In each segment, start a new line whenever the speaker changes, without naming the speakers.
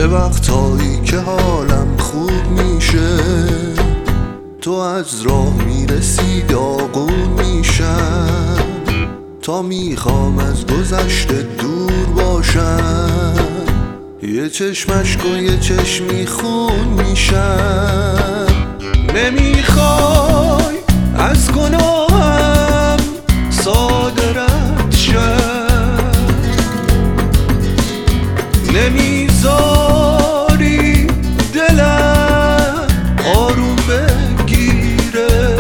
وقتایی که حالم خوب میشه تو از راه میرسی داغون میشم تا میخوام از گذشته دور باشم یه چشمش و یه چشمی خون میشم نمیخوای از گناهم صادرت شم نمیذاری دلم آروم بگیره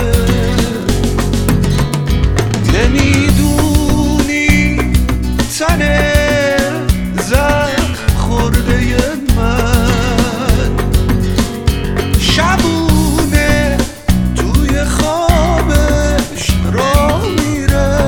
نمیدونی تنه زخم خورده من شبونه توی خوابش راه میره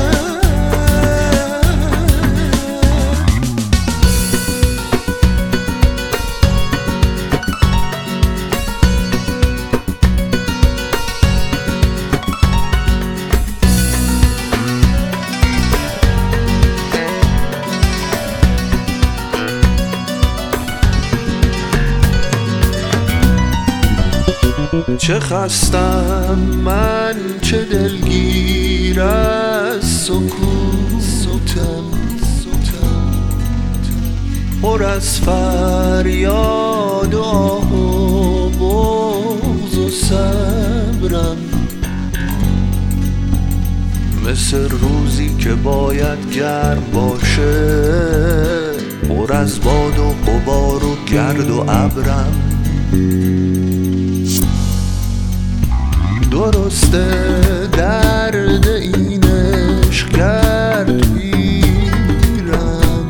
چه خستم من چه دلگیر از سکوتم پر از فریاد و آه و بغض و صبرم مثل روزی که باید گرم باشه پر از باد و غبار و گرد و ابرم درسته درد این عشق کرد پیرم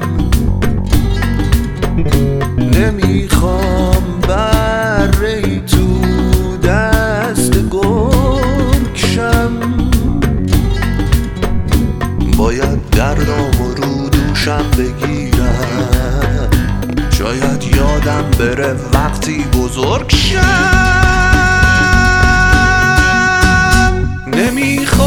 نمیخوام بره تو دست گرگ شم باید دردامو رو دوشم بگیرم شاید یادم بره وقتی بزرگ شم نمیخوام